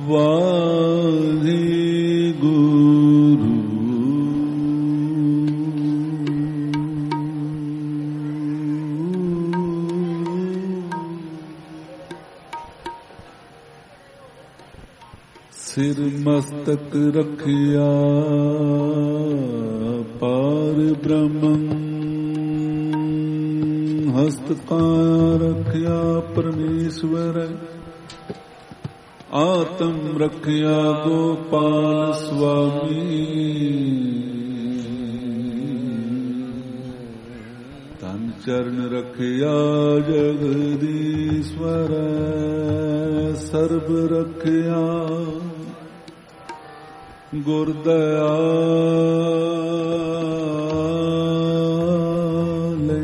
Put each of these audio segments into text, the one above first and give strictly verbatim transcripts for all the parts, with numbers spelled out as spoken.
ਵਾਹਿਗੁਰੂ। ਸਿਰ ਮਸਤਕ ਰੱਖਿਆ ਪਾਰ ਬ੍ਰਹਮੰ, ਹਸਤਕਾਂ ਰੱਖਿਆ ਪਰਮੇਸ਼ਵਰ, ਆਤਮ ਰੱਖਿਆ ਗੋਪਾਲ ਸੁਆਮੀ। ਤਨ ਚਰਨ ਰੱਖਿਆ ਜਗਦੀਸ਼ਵਰ, ਸਰਬ ਰੱਖਿਆ ਗੁਰਦਇਆਲ।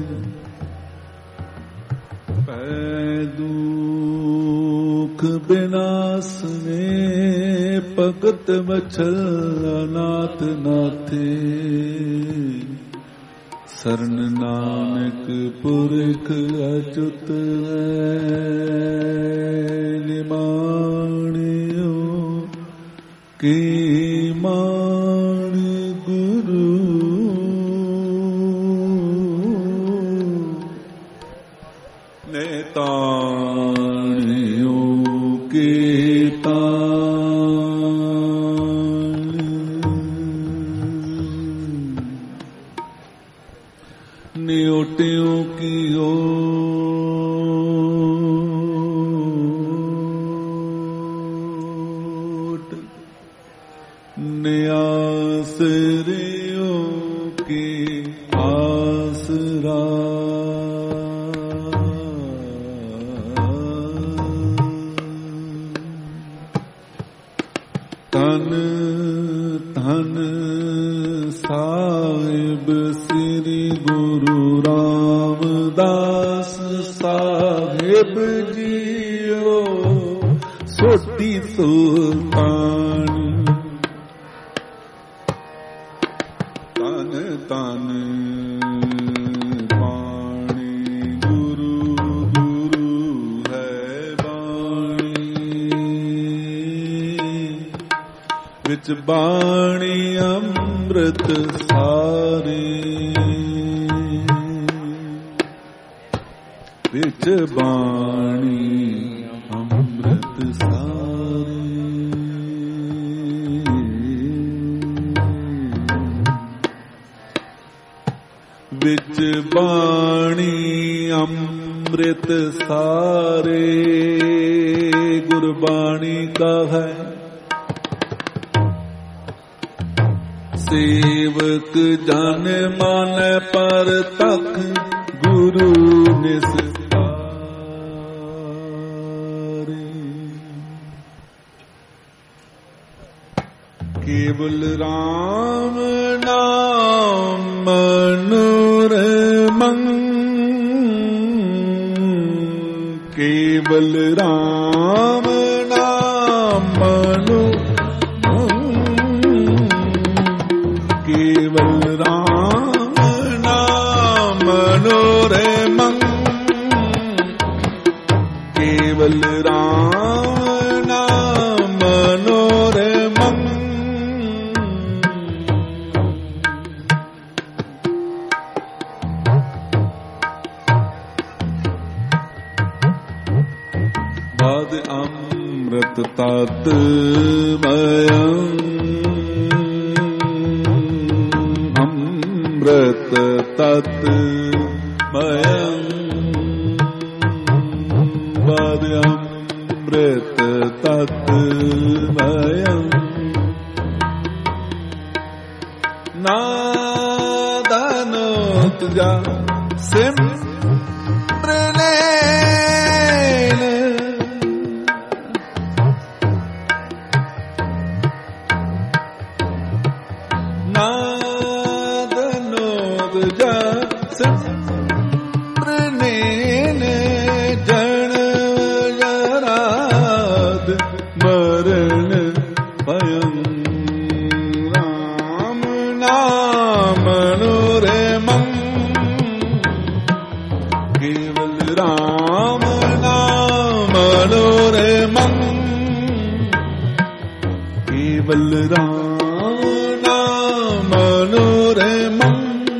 ਪੈ ਦੁਖ ਬਿਨਾਸਨੇ, ਭਗਤ ਵਛਲ ਅਨਾਥ ਨਾਥੇ। ਸਰਨ ਨਾਨਕ ਪੁਰਖ ਅਚੁਤ, ਨਿਮਾਣਿਓ ਕੀ ਮਾਣ ਗੁਰੂ। ਨੇਤਾਣਿਓ ਕੀ ਤਾਣ, ਨਿਉਟਿਓ ਕੀ ਓਟ, ਨਿਆਸਰਿਓ ਕੀ ਆਸਰਾ। ਧਨ ਧਨ ਸਾਹਿਬ ਸ੍ਰੀ ਗੁਰੂ ਰਾਮਦਾਸ ਸਾਹਿਬ ਜੀਓ, ਸੋਟੀ ਸੁਲਤਾਨ। ਧਨ ਧਨ ਬਾਣੀ ਗੁਰੂ, ਗੁਰੂ ਹੈ ਬਾਣੀ। ਵਿੱਚ ਬਾਣੀ ਅੰਮ੍ਰਿਤ ਸਾਰੀ, ਵਿੱਚ ਬਾਣੀ ਅੰਮ੍ਰਿਤ ਸਾਰੀ। ਵਿੱਚ ਬਾਣੀ ਅੰਮ੍ਰਿਤ ਸਾਰੇ, ਗੁਰਬਾਣੀ ਕਾ ਹੈ ਸੇਵਕ। ਜਨ ਮਨ ਪਰ ਤਖ ਗੁਰੂ ਨਿਸਤਾਰੇ। ਕੇਵਲ ਰਾਮ ਨਾਮ ਮਨੋਰਮੰ, ਕੇਵਲ ਰਾਮ ਨਾਮ ਮਨੋਰਮੰ, ਕੇਵਲ ਰਾਮ ਨਾਮ ਮਨੋਰਮੰ, ਕੇਵਲ ਰਾਮ ਨਾਮ ਮਨੋਰਮੰ। ਬਾਦ ਅੰਮ੍ਰਿਤ ਤਤ ਮਯੰ, ਅੰਮ੍ਰਿਤ ਤਤ ਮਯੰ। ਬਾਦ ਅੰਮ੍ਰਿਤ ਤਤ ਮਯੰ, ਨਾਦਨੋ ਤੁਜਾ ਸਿਮਰਨੇ। केवल राम नाम मनोरमं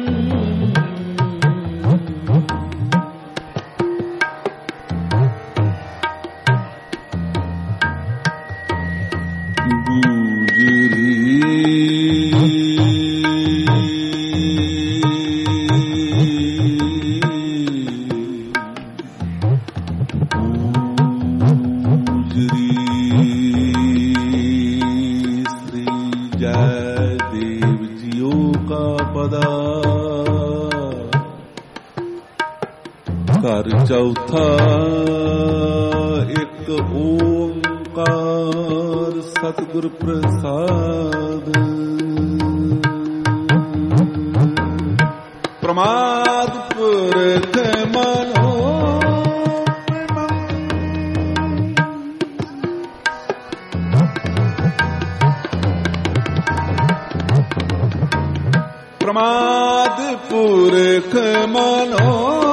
चौथा एक ओंकार सतगुर प्रसाद प्रमाद पुरख मनो प्रमाद पुरख मनो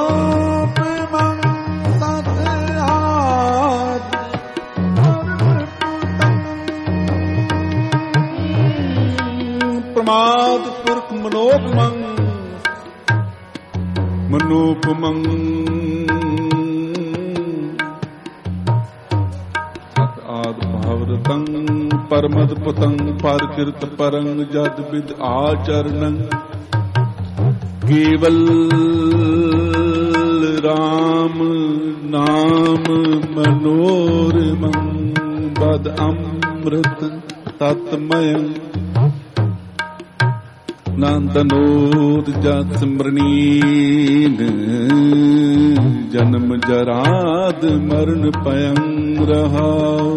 प्रमाद पुरख मनोपमं मनोपमं सत आद भावरतं परमद पतं परकृत परं जद विद आचरणं केवल राम नाम मनोरमं बद अमृत तत्मयं नंदनोद जत स्मरणीन जन्म जराद मरण पयं रहाओ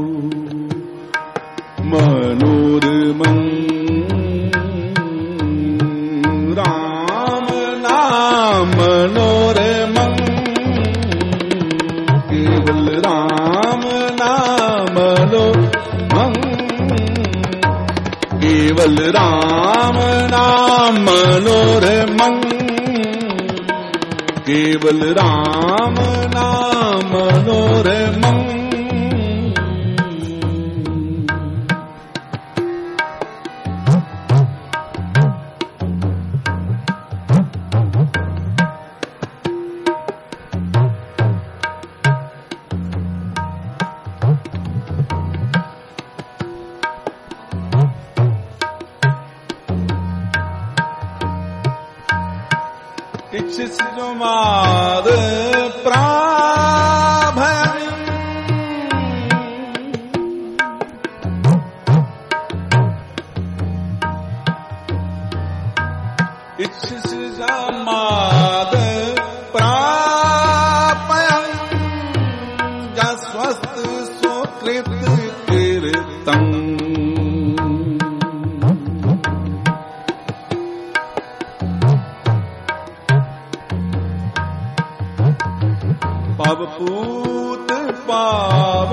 मनोरमं राम नाम मनोरमं केवल राम नाम मनोरमं केवल राम नाम मनोरमं केवल राम नाम मनोरमं इच्छिष्टमाद प्राभयं इच्छिष्टमाद प्रापयं जस्वस्त सुकृत कीर्तं पवपूत पाव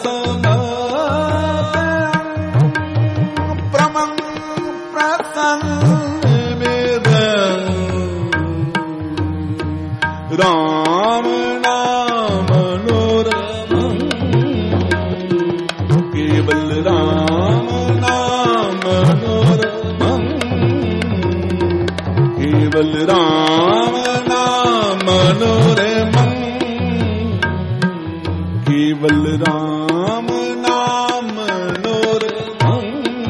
समपयं प्रमं प्रसन्न मेदं राम नाम मनोरमं केवल राम नाम मनोरमं केवल राम नाम मनोरमं केवल राम नाम मनोरमं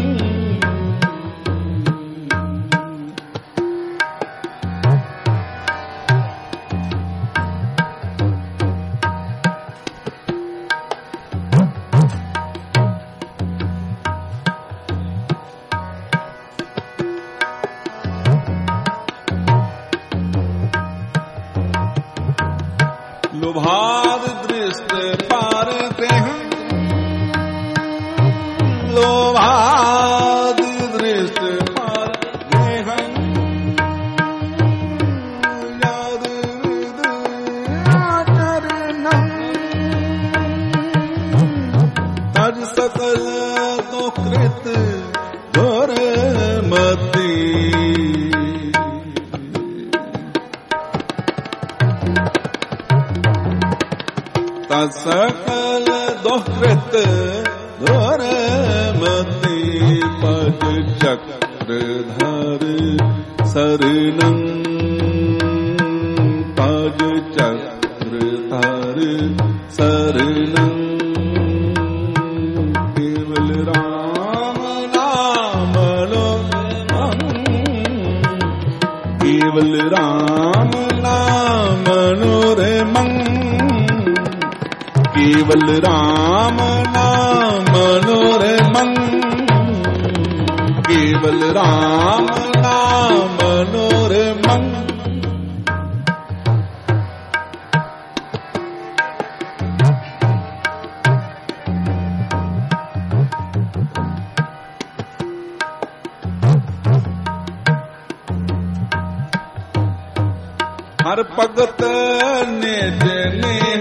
लोभाद दृष्ट पार ग्रहण लोभाद दृष्ट पार ग्रहण याद आचरणं तज सकल दुकृत दुर्मति सकल दुष्कृत दुर्मति पद चक्रधर शरणं पद चक्रधर शरणं केवल राम नाम लो केवल राम नाम मनोरमं केवल राम नाम मनोरमं केवल राम नाम मनोरमं हर भगत निज नेह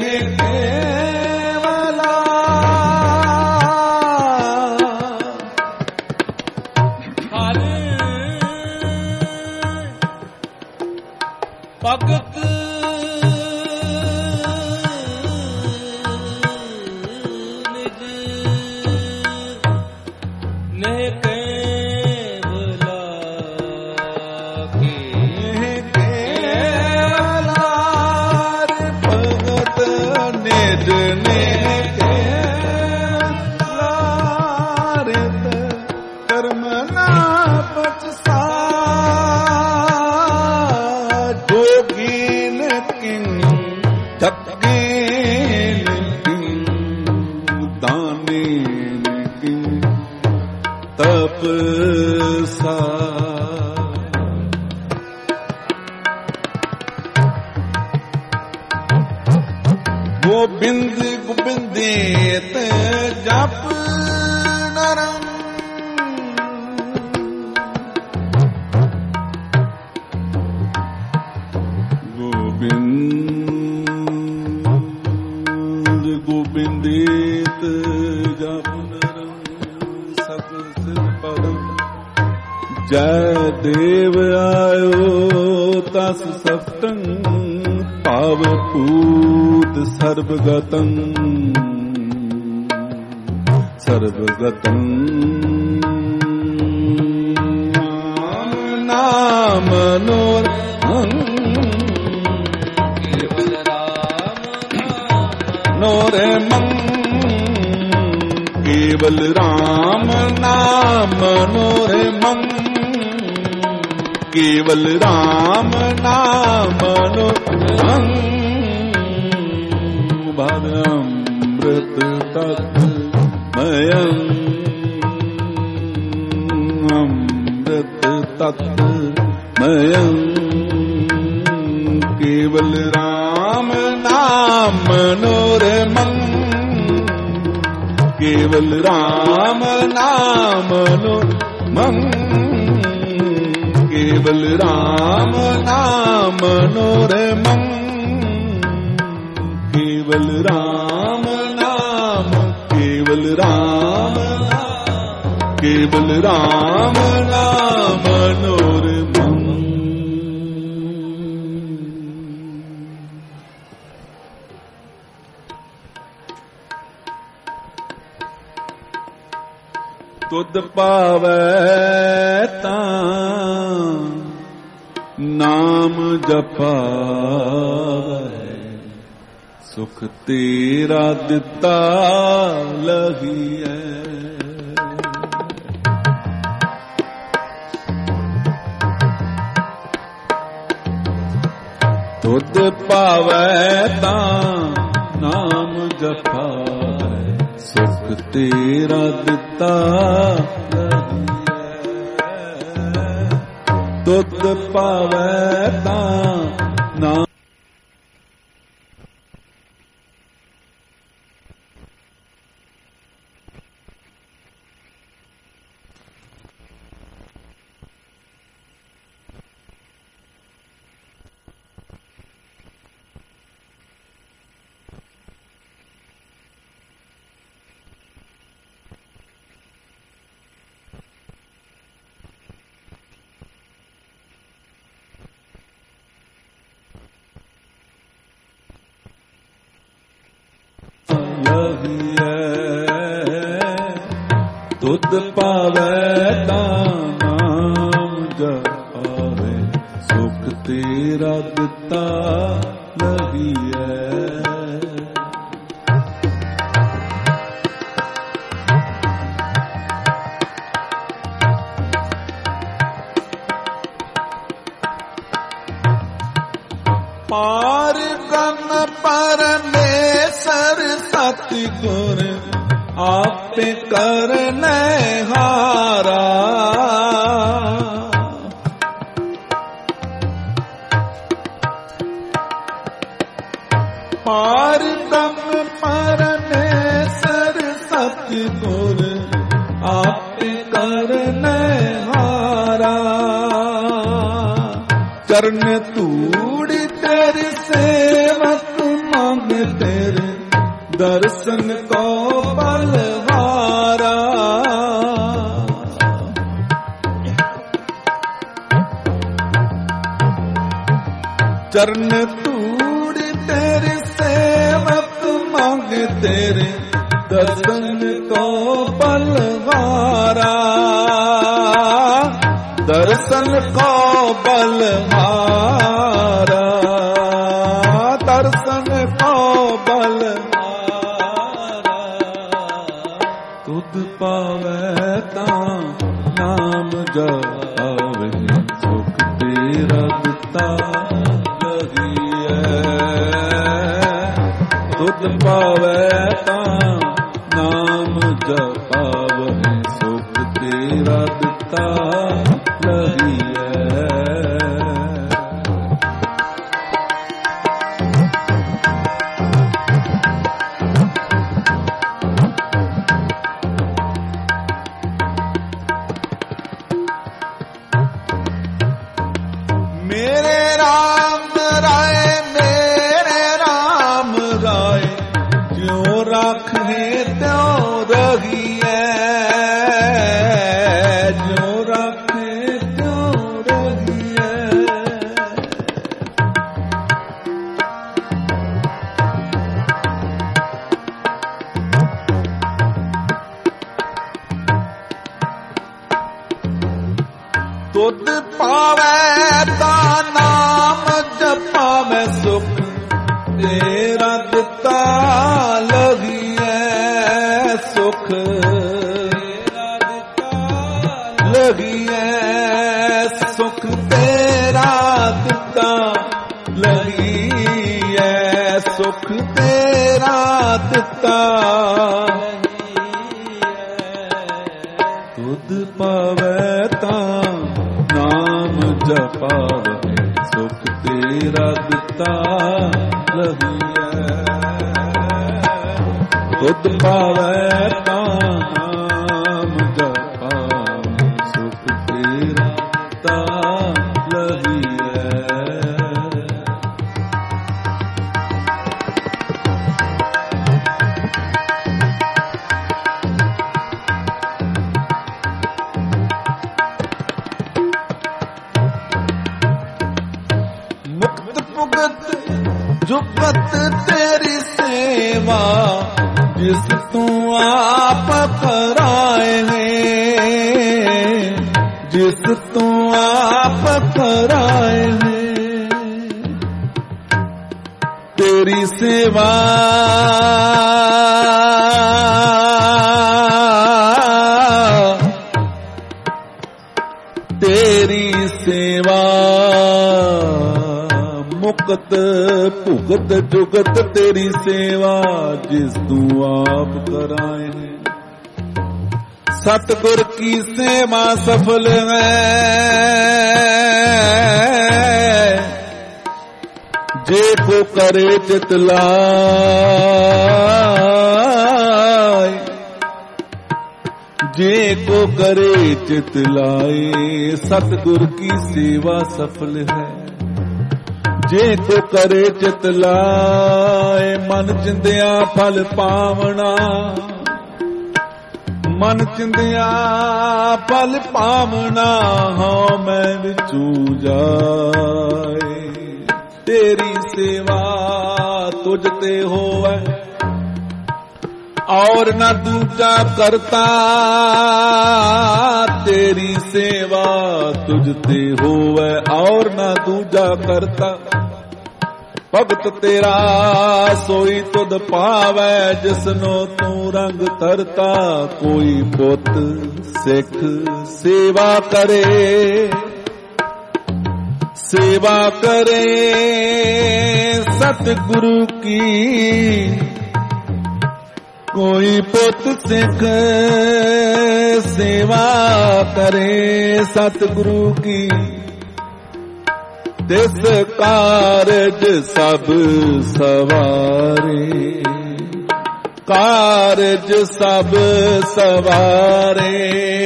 केवला हर भगत निज नेह केवला निज नेह लारित कर्म ना पचसा जोगीन किंग ठगीन किंग दानीन किंग तपसा गोबिंद गोबिंदेत जप नरं गोबिंद गोबिंदेत जप नरं सकल पदं जय देव आयो तस सप्तं पावपूत सर्वगतं सर्वगतं नाम मनोरमं केवल राम मनोरमं केवल राम नाम मनोरमं केवल राम नाम मनोरमं भरमृत तत्मयं अमृत तत्मयं केवल राम नाम मनोरमं केवल राम नाम मनोरमं केवल राम नाम मनोरमं केवल राम नाम केवल राम केवल राम नाम मनोरमं तुद पावै तां नाम जपावै सुख तेरा दिता लहिए तुद पावै तां नाम जपावै सुख तेरा दिता तुद पावै तां नाम ਤੁਧ ਪਾਵੈ ਤਾਂ ਨਾਮ ਜਪਾਵੇ ਸੁਖ ਤੇਰਾ ਦਿੱਤਾ ਲਹੀਐ। ਪਾਰ ਬ੍ਰਹਮ ਪਰਮੇਸ਼ਰ ਸਤਿਗੁਰ ਆਪੇ ਕਰਨੈ ਹਾਰਾ। ਪਾਰ ਬ੍ਰਹਮ ਪਰਮੇਸ਼ਰ ਸਤਿਗੁਰ ਆਪੇ ਕਰਨੈ ਹਾਰਾ। ਚਰਨ ਧੂੜੀ ਤੇਰੀ ਸੇਵਕ ਮੰਗ ਤੇਰੇ ਦਰਸ਼ਨ ਕੋ ਬਲਹਾਰਾ। ਚਰਨ ਧੂੜੀ ਤੇਰੀ ਸੇਵਕ ਮੰਗ ਤੇਰੇ ਦਰਸ਼ਨ ਕੋ ਬਲਹਾਰਾ। ਦਰਸ਼ਨ ਕੋ ਬਲਹਾਰਾ। ਦਰਸ਼ਨ ਕੋ ਬਲਹਾਰਾ। ਤੁਧ ਪਾਵੈ ਤਾਂ ਨਾਮ ਜਪਾਵੇ ਸੁਖ ਤੇਰਾ ਦਿੱਤਾ ਲਹੀਐ। ਤੁਧ ਪਾਵੈ ਤਾਂ ਨਾਮ ਜਪਾਵੇ ਸੁਖ ਤੇਰਾ ਦਿੱਤਾ ਲਹੀਐ। ਮੇਰੇ ਰਾਮ ਰਾਏ ਮੇਰੇ ਰਾਮ ਰਾਏ ਜਿਉ ਰਾਖੇ ਤਿਉ ਰਹੀਐ। ਜਿਉ ਰਾਖੇ ਤਿਉ ਰਹੀਐ। ਤੁਧ ਪਾਵੈ ਤਾਂ ਨਾਮ ਜਪਾਵੈ ਸੁਖ ਤੇਰਾ ਦਿੱਤਾ ਲਹੀਐ। ਸੁਖ ਤੇਰਾ ਦਿੱਤਾ ਲਹੀਐ। ਸੁਖ ਤੇਰਾ ਦਿੱਤਾ ਲਹੀਐ। ਸੁਖ ਤੇਰਾ ਦਿੱਤਾ ਤੁਧ ਪਾਵੈ ਤਾਂ ਨਾਮ ਜਪਾਵੇ ਸੁਖ ਤੇਰਾ ਦਿੱਤਾ ਲਹੀਐ। ਤੁਧ ਪਾਵੈ ਤਾਂ ਨਾਮ ਜਪਾਵੇ ਸੁਖ ਤੇਰਾ ਦਿੱਤਾ ਲਹੀਐ। ਜੁਗਤ ਤੇਰੀ ਸੇਵਾ ਜਿਸ ਤੂੰ ਆਪ ਕਰਾਏ ਹੈ। ਜਿਸ ਤੂੰ ਆਪ ਕਰਾਏ ਹੈ। ਤੇਰੀ ਸੇਵਾ ਤੇਰੀ ਸੇਵਾ ਮੁਕਤ ਭੁਗਤ ਜੁਗਤ ਤੇਰੀ ਸੇਵਾ ਜਿਸ ਤੂੰ ਆਪ ਕਰਾਏ। ਸਤਿਗੁਰ ਕੀ ਸੇਵਾ ਸਫਲ ਹੈ ਜੇ ਕੋ ਕਰੇ ਚਿਤ ਲਾਏ। ਜੇ ਕੋ ਕਰੇ ਚਿਤ ਲਾਏ ਸਤਿਗੁਰ ਕੀ ਸੇਵਾ ਸਫਲ ਹੈ। ਜੇ ਕੋ ਕਰੇ ਚਿਤ ਲਾਏ ਮਨ ਚਿੰਦਿਆ ਫਲ ਪਾਵਣਾ। ਮਨ ਚਿੰਦਿਆ ਫਲ ਪਾਵਣਾ ਹਉ ਮੈਂ ਵਿਚੂ ਜਾਏ। ਤੇਰੀ ਸੇਵਾ ਤੁਝ ਤੇ ਹੋਵੇ और न दूजा करता तेरी सेवा तुझ ते होवे और न दूजा करता भगत तेरा सोई तुद पावै जिसनो तू रंग तरता कोई पुत सिख सेवा करे सेवा करे सतगुरु की कोई पुत सिख सेवा करे सतगुरु की तिस कारज सब सवारे कारज सब सवारे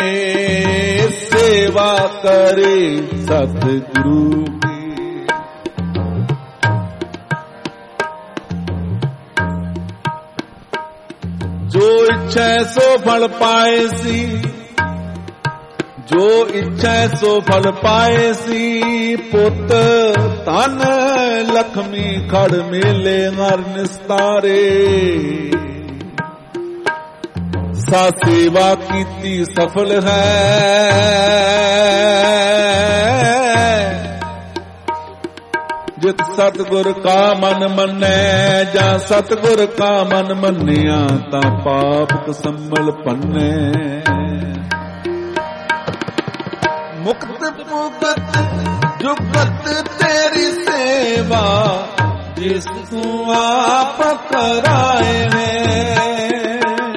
सेवा करे सतगुरु की। जो इच्छा सो फल पाए सी जो इच्छा सो फल पाए सी पुत धन लक्ष्मी खड़ मेले नर निस्तारे सा सेवा कीती सफल है जित सतगुर का मन मन्ने जा सतगुर का मन मन्निया ता पाप कसम्मल पन्ने मुक्त मुक्त जुगत तेरी सेवा जिस तू आप कराए हैं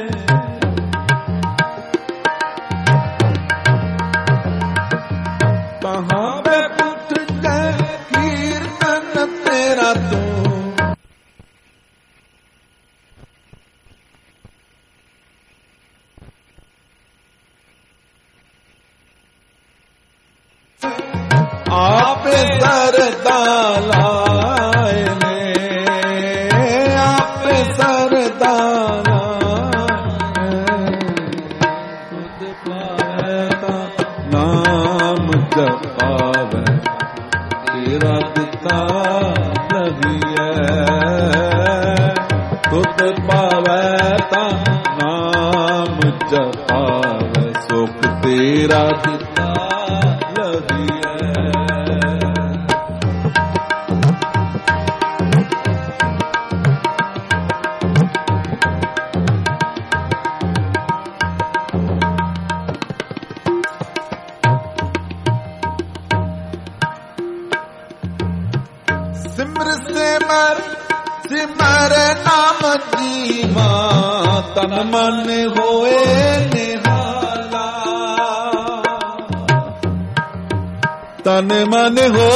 कहाँ पे उठ गए कीर्तन तेरा तू आप सरदा लाए ने आप सरदा खुद पाता नाम जपावे तेरा दिता लगिए खुद पावे ता नाम जपावे सुख तेरा दिता लगिए। सिमर सिमर सिमर नाम जीवा तन मन होए निहाला तन मन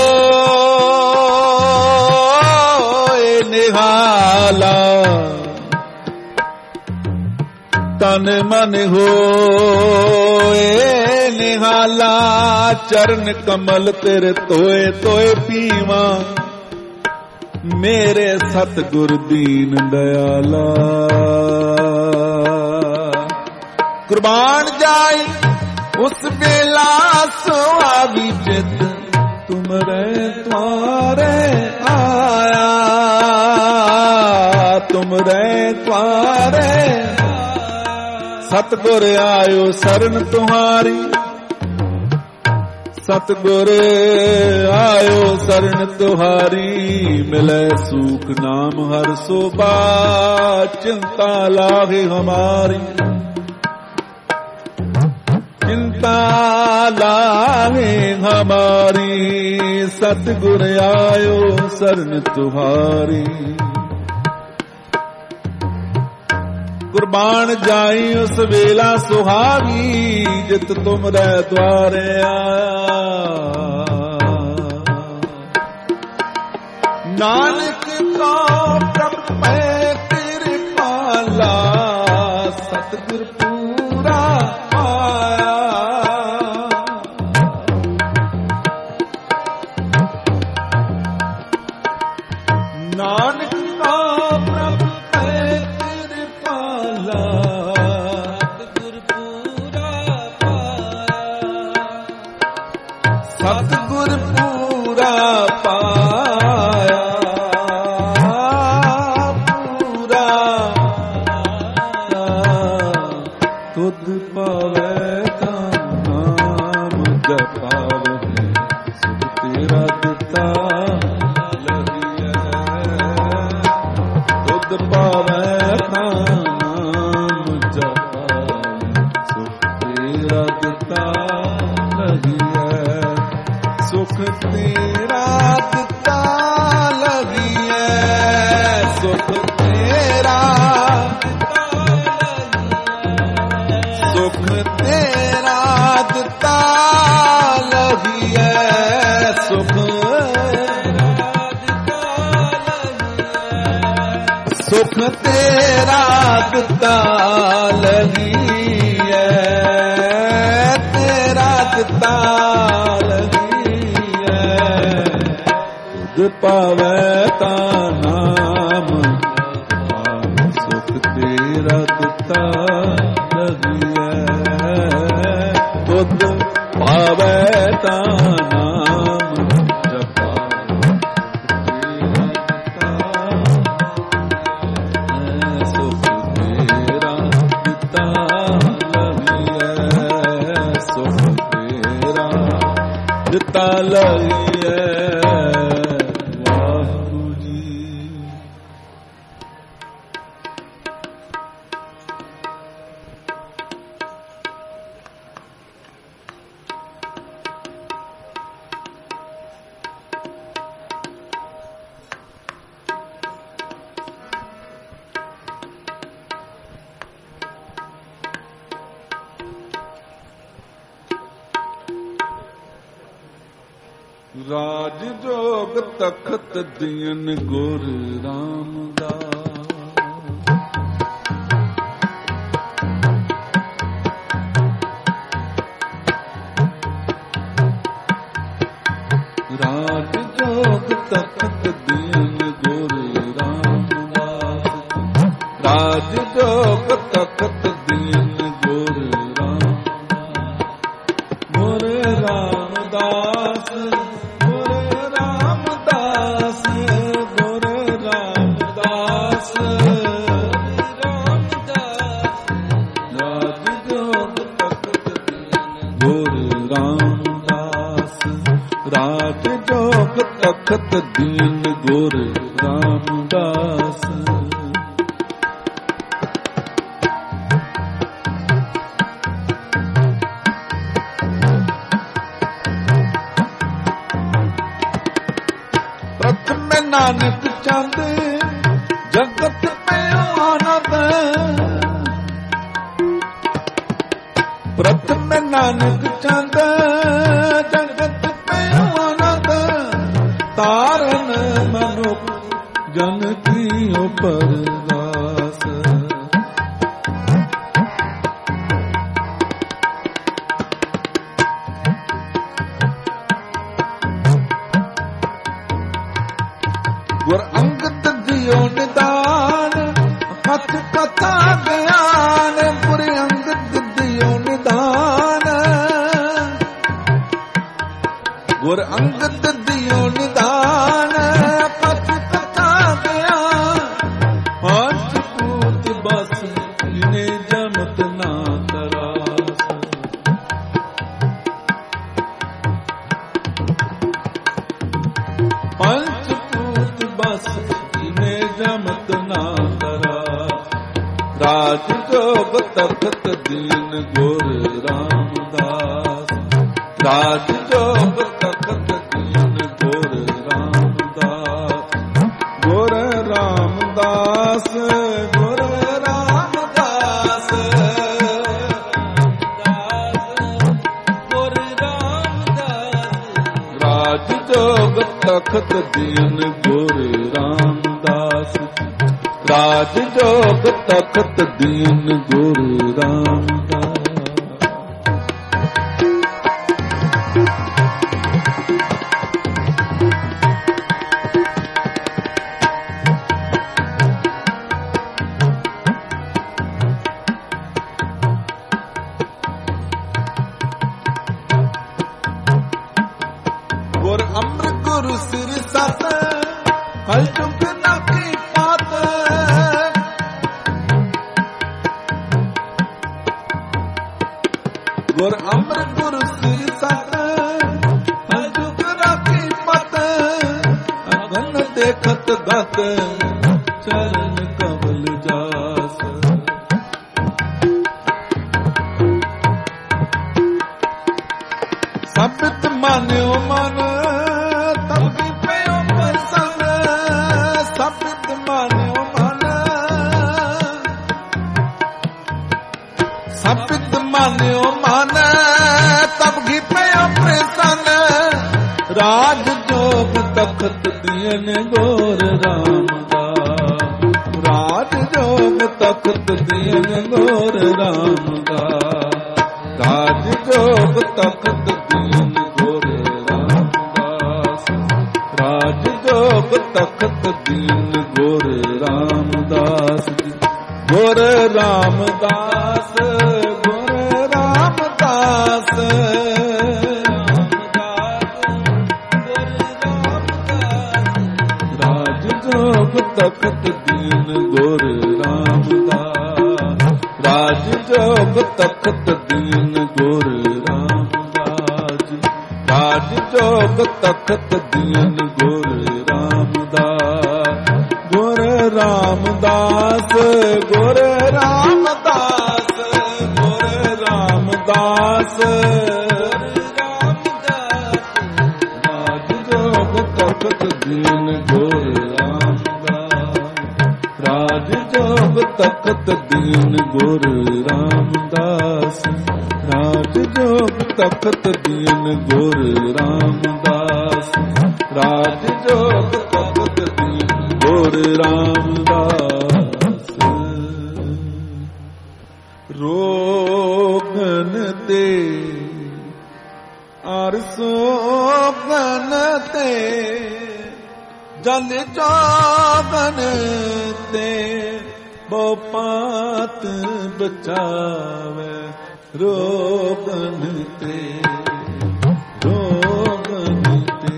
होए निहाला तन मन होए निहाला चरण कमल तेरे तोए तोए पीवा मेरे सतगुर दीन दयाला कुर्बान जाए उस बेला सुहावी चित तुमरे द्वारे आया तुमरे द्वारे सतगुर आयो शरण तुम्हारी सतगुर आयो शरण तुहारी मिले सूख नाम हर सोबा चिंता लागे हमारी चिंता लागे हमारी सतगुर आयो शरण तुहारी कुर्बान जाई उस वेला सुहावी जित तुमरे द्वारे आया नानक का प्रपै तेरे पाला सतगुर पूरा पाया नानक का सतगुर पूरा पाया पूरा ਤੁਧ ਪਾਵੈ ਤਾਂ ਨਾਮ ਜਪਾਵੈ, ਸੁਖ ਤੇਰਾ ਦਿੱਤਾ ਲਗੀਐ, ਸੁਖ ਤੇਰਾ ਦਿੱਤਾ ਲਗੀਐ, ਸੁਖ ਤੇਰਾ ਸੁਖ ਤੇਰਾ ਦਿੱਤਾ ਲਗੀਐ, ਸੁਖ ਸੁਖ ਤੇਰਾ ਦਿੱਤਾ ਲਗੀਐ, ਤੇਰਾ ਦਿੱਤਾ ਲਗੀਐ, ਤੁਧ ਪਾਵੈ ਤਾਂ ਨਾਮ ਜਪਾਵੈ, ਸੁਖ ਤੇਰਾ ਦਿੱਤਾ ਲਗੀਐ, ਤੁਧ ਪਾਵੈ ਤਾਂ ਨਾਮ ਜਪਾਵੈ, ਸੁਖ ਤੇਰਾ ਦਿੱਤਾ ਲਗੀਐ, ਸੁਖ ਤੇਰਾ ਦਿੱਤਾ ਲਗੀਐ। ਵਾਹਿਗੁਰੂ ਜੀ। ਰਾਜ ਜੋਗ ਤਖਤ ਦੀਨ ਗੁਰ ਰਾਮਦਾਸ, ਰਾਜ ਜੋਗ ਤਖਤ ਦੀਨ ਗੁਰ ਰਾਮਦਾਸ, ਰਾਜ ਜੋਗ ਤਖਤ ਦੀਨ ਗੁਰ ਰਾਮਦਾਸ, ਗੁਰ ਰਾਮਦਾਸ ਤਖਤ ਦੀਨ ਗੁਰ ਰਾਮਦਾਸ, ਪ੍ਰਥਮ ਨਾਨਕ ਚੰਦ ਜਗਤ ਪਿਉ ਆਨੰਦ, ਪ੍ਰਥਮ ਨਾਨਕ ਚੰਦ ਜਗਤ ਪਿਉ ਆਨੰਦ, ਤਾਰਨ ਮਨੁੱਖ ਜਨ ਕੀਓ ਪਰਦਾਸ, ਗੁਰ ਅੰਗਦ ਦਿਓ ਨਿਦਾਨ, ਕਥ ਕਥਾ ਗਿਆਨ, ਗੁਰ ਅੰਗਦ ਦਿਓ ਨਿਦਾਨ, ਗੁਰ ਅੰਗਦ ਦਿਓ ਨਿਦਾਨ, ਕਥ ਕਥਾ ਗਿਆਨ, ਪੰਚ ਭੂਤ ਬਸ ਇਨੇ ਜਮਤ ਨਾ ਤਰਾਸ, ਪੰਚ ਭੂਤ ਬਸ ਇਨੇ ਜਮਤ ਨਾ ਤਰਾਸ, ਰਾਜ ਜੋਗ ਤਖਤ ਦੀਨ ਗੁਰ ਰਾਮਦਾਸ, ਰਾਜ ਜੋਗ ਤਖਤ ਦੀਨ ਗੁਰ ਰਾਮਦਾਸ, ਗੁਰ ਰਾਮਦਾਸ, ਗੁਰ ਰਾਮਦਾਸ, ਗੁਰ ਰਾਮਦਾਸ, ਰਾਜ ਜੋਗ ਤਖਤ ਦੀਨ ਗੁਰ ਰਾਮਦਾਸ, ਰਾਜ ਜੋਗ ਤਖਤ ਦੀਨ ਗੁਰ ਰਾਮਦਾਸ। ਗੁਰ ਅੰਮ੍ਰਿਤ ਗੁਰੂ ਸਿਰ ਸਤ, ਹਲ ਚੁੱਕ ਨਾ ਕੀ ਪਾਤ, ਗੁਰ ਅੰਮ੍ਰਿਤ ਗੁਰੂ ਸਿਰ ਸਤ, ਹਲ ਚੁੱਕ ਨਾ ਕੀ ਪਤ, ਅਗਨ ਦੇਖਤ ਗਤ ਚਰਨ ਕਾ ਪਇਓ ਪ੍ਰਸੰਨ ਰਾਜ ਜੋਗ ਤਖਤ ਦੀਨ ਗੋਰ ਰਾਮਦਾਸ ਰਾਜ ਜੋਗ ਤਖਤ ਦੀਨ ਗੋਰ ਰਾਮਦਾਸ ਰਾਜ ਜੋਗ ਤਖਤ ਦੀਨ ਗੋਰ ਰਾਮਦਾਸ ਰਾਜ ਜੋਗ ਤਖਤ ਦੀਨ ਗੋਰ ਰਾਮਦਾਸ ਗੁਰ ਰਾਮਦਾਸ ਗੁਰ ਰਾਮਦਾਸ ਰਾਜ ਜੋਗ ਤਖਤ ਦੀਨ ਗੁਰ ਰਾਮਦਾਸ ਰਾਜ ਜੋਗ ਤਖਤ ਦੀਨ ਗੁਰ ਰਾਮਦਾਸ ਰਾਜ ਜੋਗ ਤਖਤ ਦੀਨ ਗੁਰ ਰਾਮਦਾਸ ਗੁਰ ਰਾਮਦਾਸ ਗੁਰ ਰਾਮਦਾਸ ਗੁਰ ਰਾਮਦਾਸ ਰਾਜ ਜੋਗ ਤਖਤ ਦੀਨ ਗੁਰ ਰਾਮਦਾਸ ਰਾਜ ਜੋਗ ਤਖਤ ਦੀਨ ਗੁਰ ਰਾਮਦਾਸ ਰਾਜ ਜੋਗ ਤਖਤ ਦੀਨ ਗੁਰ ਰਾਮਦਾਸ ਰਾਜ ਜੋਗ ਤਖਤ ਦੀਨ ਗੁਰ ਰਾਮਦਾਸ ਰੋਗਨ ਤੇ ਅਰ ਸੋਗਨ ਤੇ ਜਲ ਜੋਗਨ ਤੇ ਬਹੁ ਪਾਤ ਬਚਾਵੇ ਰੋਗਨ ਤੇ ਰੋਗਨ ਤੇ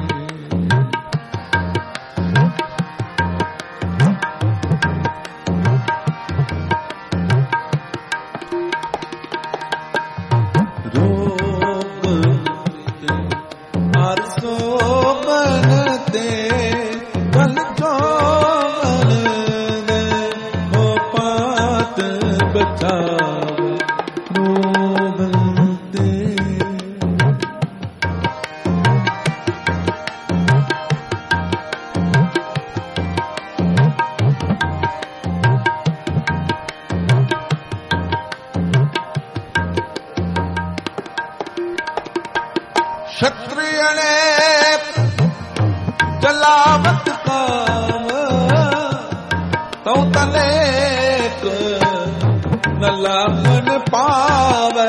ਜਲਾਵਤ ਕਾਮ ਤਉ ਤਨੇਕ ਨ ਲਾਗਨ ਪਾਵੈ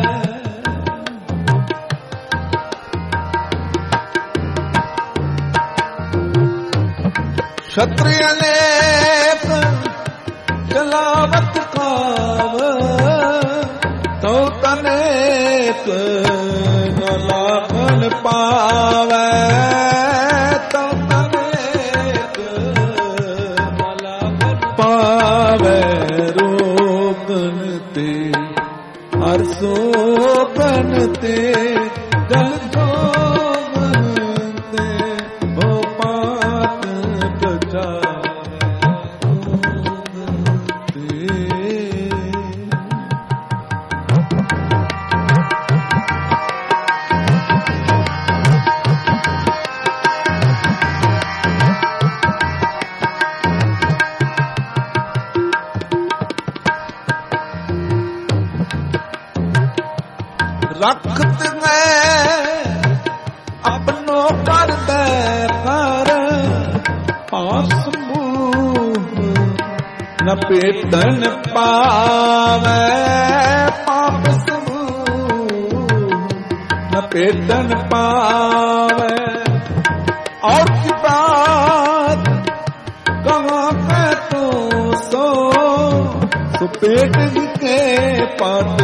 ਛਤਰੀ ਅਨੇਕ ਜਲਾਵਤ ਕਾਮ ਤਉ ਤਨੇਕ ਨ ਲਾਗਨ ਪਾਵੈ ਸੋਗਨ ਤੇ ਜਲ ਜੋਗਨ ਤੇ ਬਹੁ ਪਾਤ ਬਚਾਵੇ रखत मैं अपनो कर दे कर पास मुँह न पेटन पावे पाप समूह न पेटन पावे और की बात कहाँ पे तो सो सो पेट के पद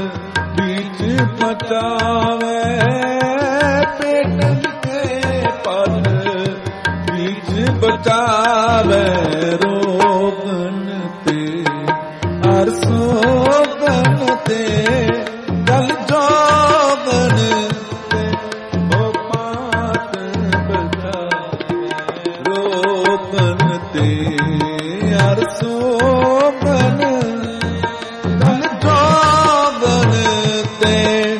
बचावे पेट के पद बीच बचावे रोगन ते हर सोगन ते जल जोगन ते वो पात बचावे रोगन ते हर सोगन जल जोगन ते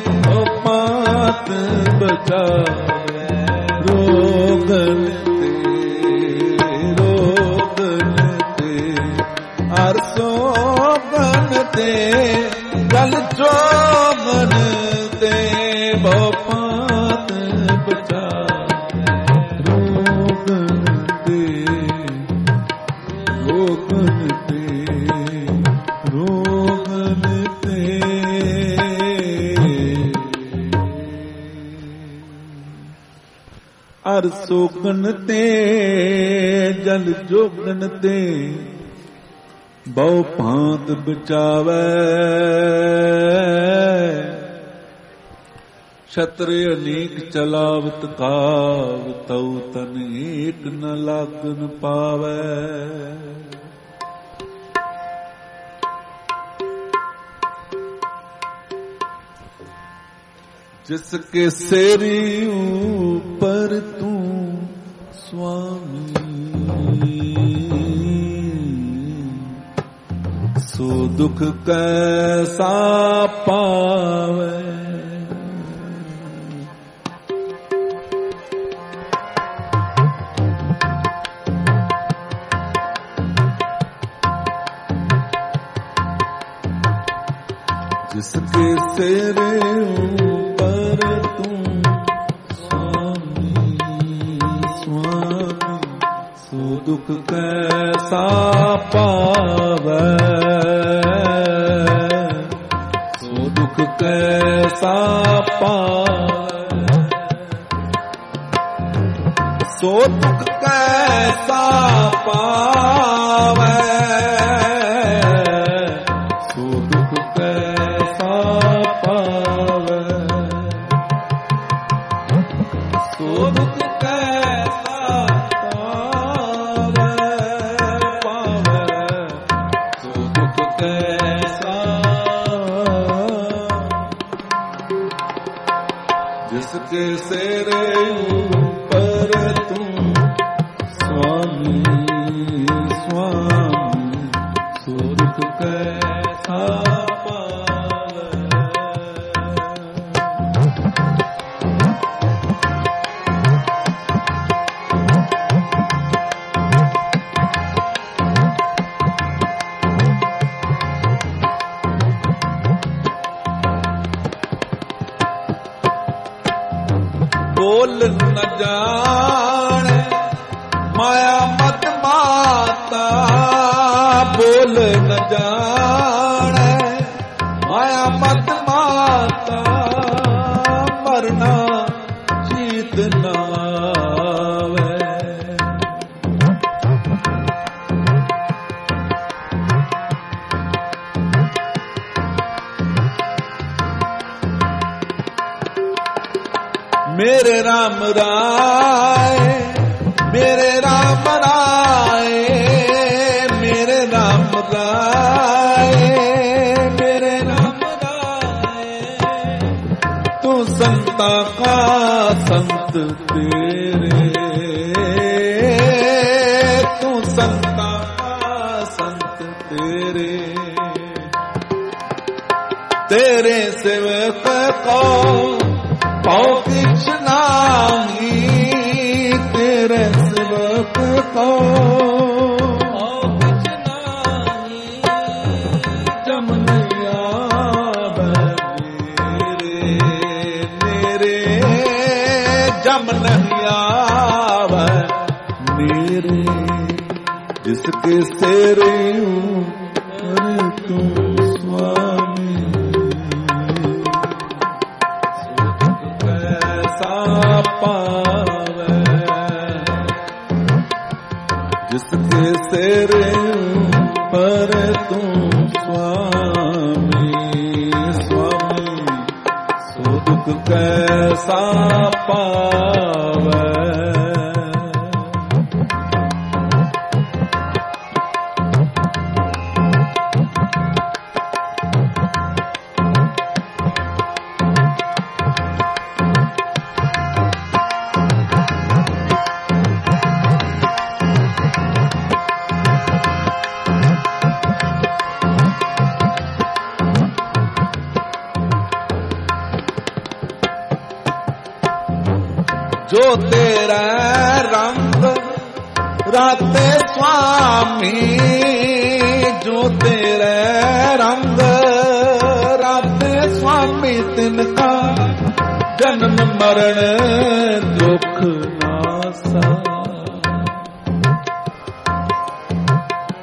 बचावे रोगन ते रोगन ते हर सोगन ते जल जोगन ते ਰੋਗਨ ਤੇ ਰੋਗਨ ਤੇ ਅਰ ਸੋਗਨ ਤੇ ਜਲ ਜੋਗਨ ਤੇ ਬਹੁ ਭਾਂਤ ਬਚਾਵੈ ਛਤਰੇ ਅਨੇਕ ਚਲਾਵਤ ਕਾਵ ਤਉ ਤਨ ਏਕ ਨ ਲਾਗਨ ਪਾਵੈ ਜਿਸ ਕੇ ਸੇਰੀ ਉਪਰ ਤੂੰ ਸੁਆਮੀ ਸੋ ਦੁਖ ਕੈਸਾ ਪਾਵੈ जिसके सेरे ऊपर तुम स्वामी स्वामी सो दुख कैसा पावै सो दुख कैसा पावै सो दुख कैसा पावै जिसके सेरे ऊपर तुम स्वामी स्वामी सो दुख कैसा बोल न जाने माया मत माता बोल न जाने माया मत माता मरना जीत न आवे मेरे राम राय मेरे राम राय मेरे राम राय मेरे राम राय तू संता का संत तेरे तू संता का संत तेरे तेरे सेवक को पाओ किछ नाही तेरे सेवक को पाओ किछ नाही जम नहीं आवे मेरे मेरे जम नहीं आवे मेरे जिसके सेरे ऊपर तू स्वामी पावे जिसके सेरे पर तू स्वामी स्वामी सो दुख कैसा पावे जो तेरा रंग राते स्वामी जो तेरे रंग राते स्वामी तिनका जन्म मरण दुख नासा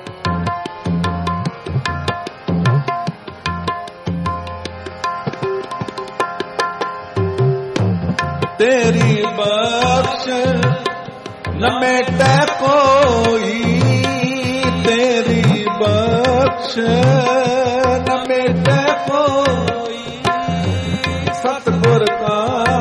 न मेटे कोई तेरी बख्श, न मेटे कोई सतगुर का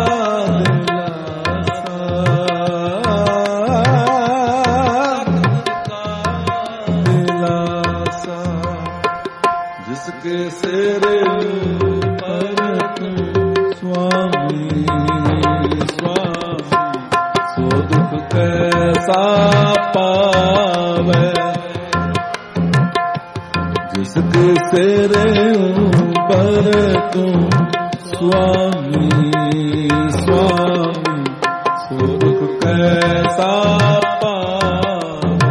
दिलासा, जिसके सिर पर तू स्वामी स्वामी, सो दुख कैसा पावे, जिसके सिर पर तू स्वामी स्वामी, सो दुख कैसा पावे।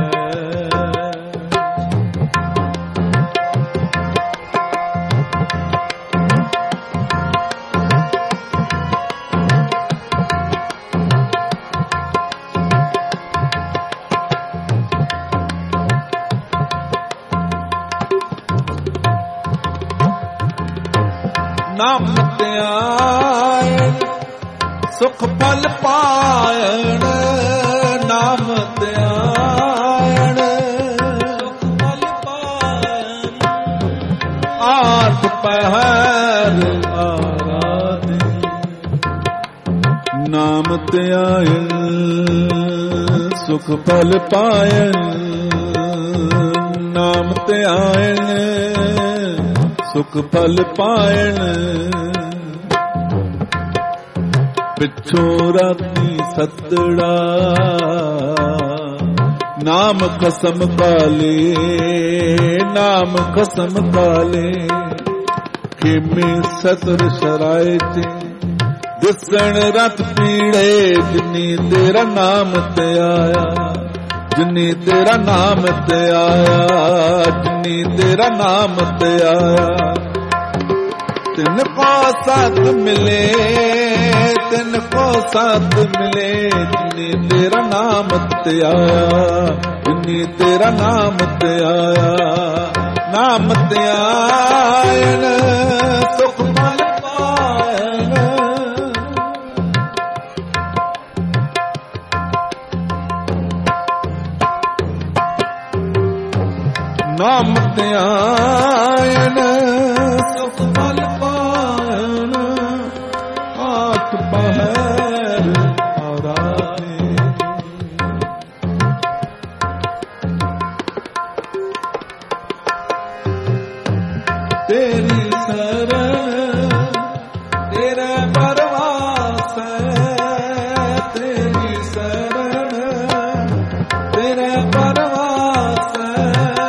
नाम त्यायन सुख फल पायन, नाम त्यायन सुख फल पायन, आठ पहर आराधन, नाम त्यायन सुख फल पायन, नाम त्यायन सुख फल पायन, पिछों राती सतड़ा नाम कसम काले, नाम कसम काले, खेमे सतर शराय चे दिसण रत पीड़े, जिनी तेरा नाम ते आया, जिनी तेरा नाम ते आया, जिनी तेरा नाम ते आया, तिन को साथ मिले, तिन को साथ मिले, जिनी तेरा नाम ते आया, जिनी तेरा नाम ते आया, नाम ते आयन सुख फल पायन, नाम त्यायन सुख फल पायन, आठ पहर आराधे, तेरी शरण तेरा परवास है, तेरी शरण तेरा परवास है,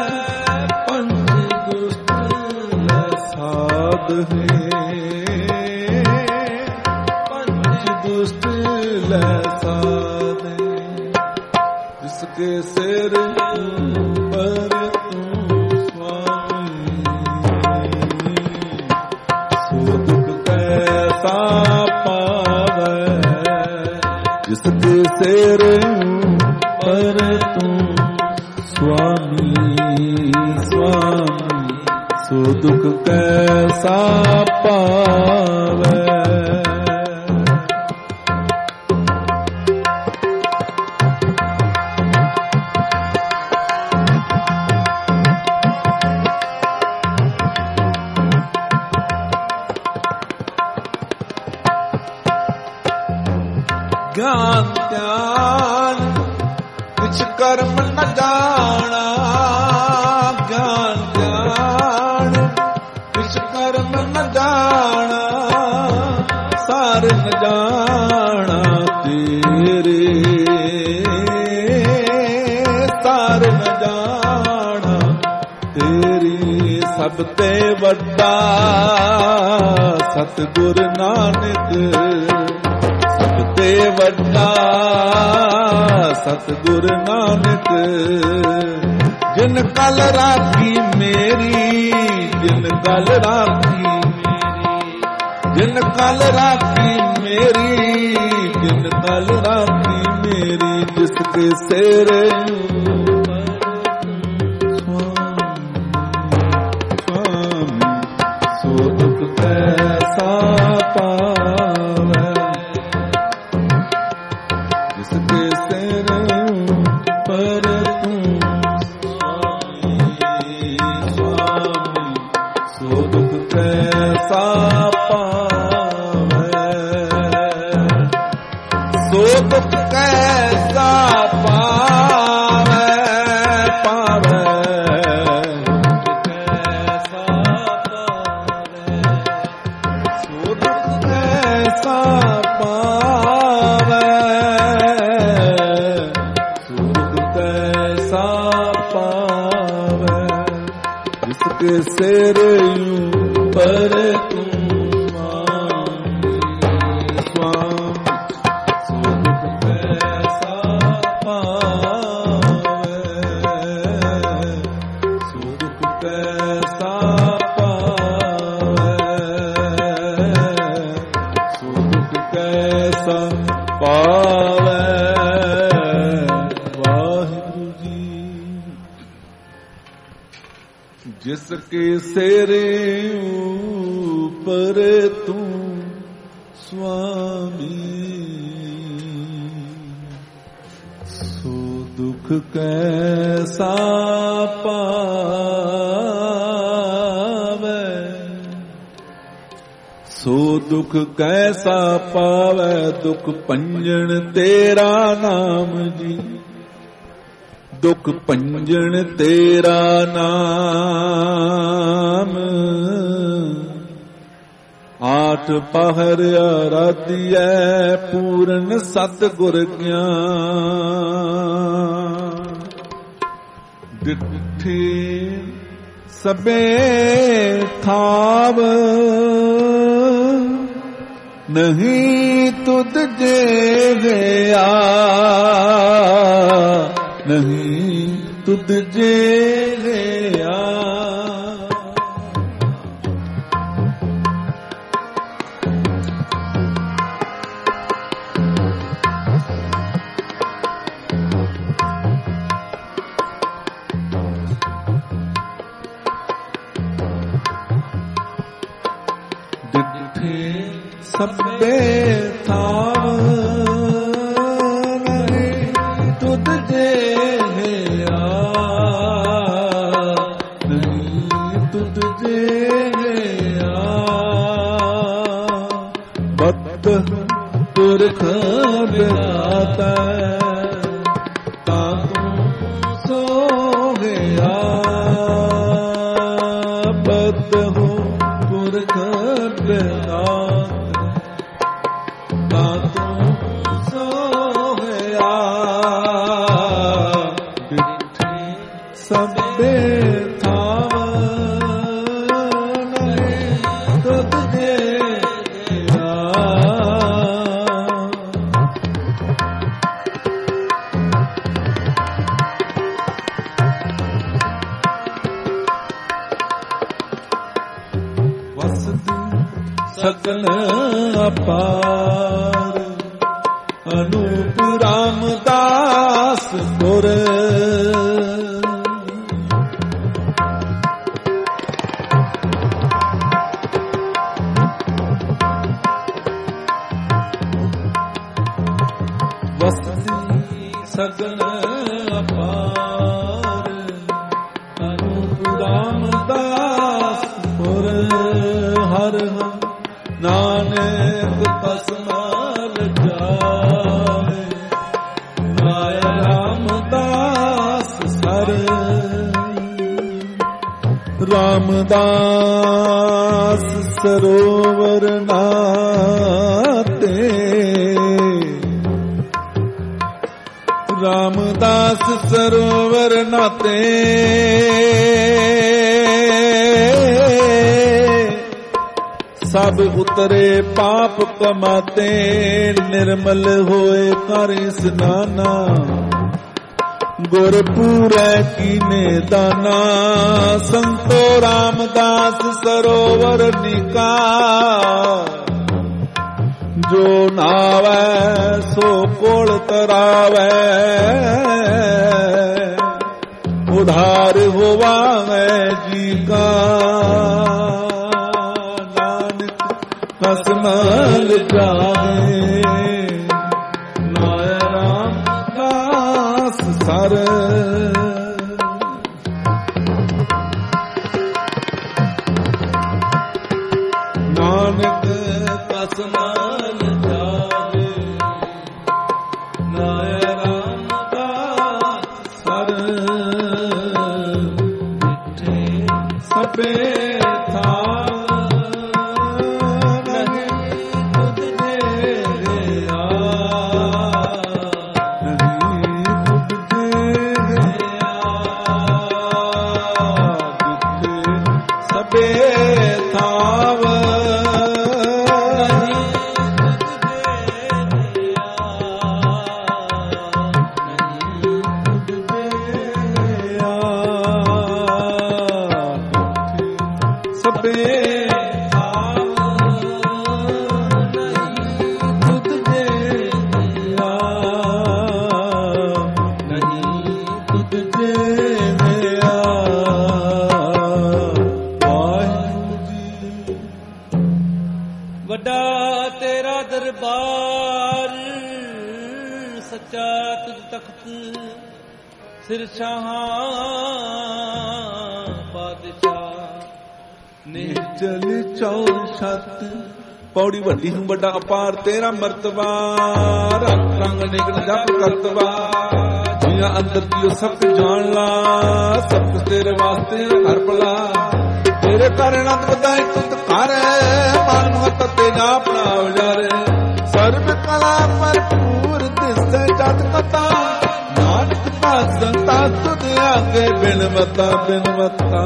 पंच दुष्ट लसादे, जिसके सिर पर तू स्वामी, सो दुख कैसा पावे, जिसके सिर पर तू स्वामी स्वामी, सो दुख कैसा पावे। ज्ञान ध्यान कुछ कर्म न जाना, ज्ञान ध्यान कुछ कर्म न जाना, सार न जाना तेरे, सार न जाना तेरी, सब ते वड्डा सतगुर नानक, ते वड्डा सतगुर नानक, जिन कल राखी मेरी, जिन कल राखी मेरी, जिन कल राखी मेरी, जिन कल राखी मेरी, जिसके सिर स्वामी, सो दुख कैसा पावे, जिसके सिर के सिर यूं पर तू स्वामी स्वामी सो दुख कैसा पावे सो दुख कैसा पावे सो दुख कैसा पावे वाहिगुरु जी। जिसके सिर ऊपर तू स्वामी सो दुख कैसा पावे सो दुख कैसा पावे दुख पंजन तेरा नाम जी दुख पंजन तेरा नाम आठ पहर आराधिय पूर्ण सतगुर ज्ञान डिठे सबे थाव नहीं तुद जे गया नहीं तुद जे गया डिठे सबे थाव नहीं तुद जे गया नहीं तुद जे गया भक्त पुरख बिराता ताकू सो गया बद हो पुरख बिराता ताकू सो गया डिठे सबे थाव नहीं तुद जे गया वसतु सकल अपार अनूप रामदास पुर वसतु सकल अपार अनूप रामदास पुर हर हम नानक पसमाल जाए नाय रामदास सर रामदास सरोवर नाते रामदास सरोवर नाते सब उतरे पाप कमाते निर्मल होए कर स्नाना गुरपुरै कीने दाना संतो रामदास सरोवर निका जो नावै सो कोल तरावै उधार होवावै जी का कसमल जाए नाय रामदास सर नानक कसमल जाए नाय रामदास सर मिठे सबे था ਸਭੇ ਥਾਵ ਸਿਰ ਸ਼ਾਹਾਂ ਬਾਦਸ਼ਾਹ ਨਿਚਲ ਚੌਰ ਛੱਤ ਪੌੜੀ ਵੱਡੀ ਹੂੰ ਵੱਡਾ ਅਪਾਰ ਤੇਰਾ ਮਰਤਬਾ ਰੰਗ ਰੰਗ ਨਿਗਲ ਜਪ ਕਰਤਵਾ ਜੀਆਂ ਅੰਦਰ ਦੀ ਸਭ ਜਾਣ ਲਾ ਸਭ ਤੇਰੇ ਵਾਸਤੇ ਹਰ ਭਲਾ ਤੇਰੇ ਕਰ ਆਨੰਦ ਵਧਾਏ ਤੁਤ ਕਰ ਮਨ ਮਹਤ ਤੇ ਨਾ ਆਪਣਾ ਉਜਾਰੇ ਸਰਬ ਕਲਾ ਭਰਪੂਰ ਦਿਸੈ ਜਤ ਕਤਾ ਸੰਤਾ ਤੁਧ ਆਗੇ ਬਿਨ ਮਤਾ ਬਿਨ ਮਤਾ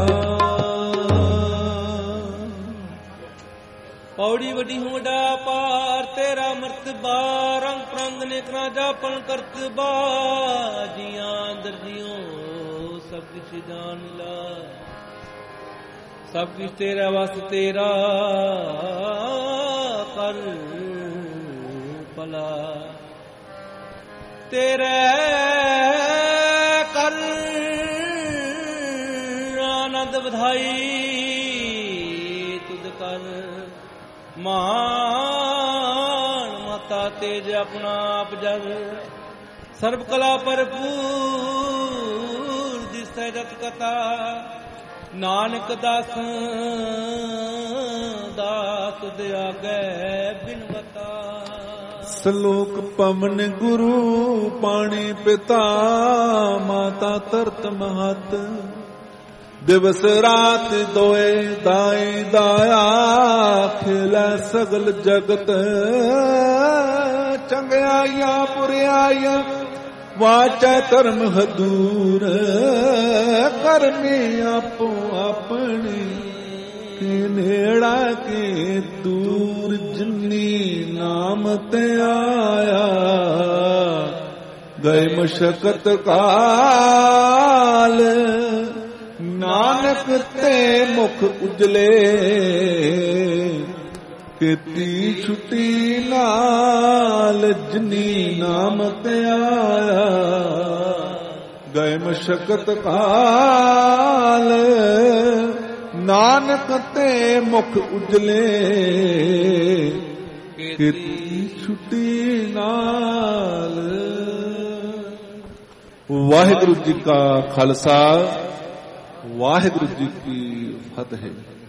ਪੌੜੀ ਵੱਡੀ ਹੂੰ ਵੱਡਾ ਪਾਰ ਤੇਰਾ ਮਰਤਬਾ ਰੰਗ ਪ੍ਰੰਗ ਨੇਕਰਾ ਜਾਪਨ ਕਰਤਬਾ ਜੀਆਂ ਅੰਦਰ ਜਿਉ ਸਭ ਕੁਛ ਜਾਣ ਲਾ ਸਭ ਕੁਛ ਤੇਰਾ ਵਸ ਤੇਰਾ ਕਰ ਭਲਾ ਤੇਰੇ ਕਰ ਆਨੰਦ ਵਧਾਈ ਤੁਧ ਕਰ ਮਾਨ ਮਤਾ ਤੇਜ ਆਪਣਾ ਆਪ ਜਗ ਸਰਬ ਕਲਾ ਭਰਪੂਰ ਦਿਸੈ ਜਤ ਕਥਾ ਨਾਨਕ ਦਾਸ ਦਾਸ ਤੁਧ ਆਗੇ ਬਿਨ ਬਤਾ ਸਲੋਕ ਪਵਨ ਗੁਰੂ ਪਾਣੀ ਪਿਤਾ ਮਾਤਾ ਤਰਤ ਮਹਤ ਦਿਵਸ ਰਾਤ ਦੋਏ ਦਾਈ ਦਾਇਆ ਖੇਲਾ ਸਗਲ ਜਗਤ ਚੰਗਿਆਈਆਂ ਬੁਰਿਆਈਆਂ ਵਾਚੈ ਧਰਮ ਹਦੂਰ ਕਰਮੀ ਆਪੋ ਆਪਣੀ ਨੇੜਾ ਕੇ ਦੂਰ ਜਿਨੀ ਨਾਮ ਤੇ ਆਇਆ ਗਏ ਮਸ਼ਕਤ ਕਾਲ ਨਾਨਕ ਤੇ ਮੁਖ ਉਜਲੇ ਕੀਤੀ ਛੁੱਟੀ ਨਾਲ ਜਿਨੀ ਨਾਮ ਤੇ ਆਇਆ ਗਏ ਮਸ਼ਕਤ ਕਾਲ ਨਾਨਕ ਤੇ ਮੁਖ ਉਜਲੇ ਕੀਤੀ ਛੁੱਟੀ ਨਾਲ। ਵਾਹਿਗੁਰੂ ਜੀ ਕਾ ਖਾਲਸਾ ਵਾਹਿਗੁਰੂ ਜੀ ਕੀ ਫਤਿਹ।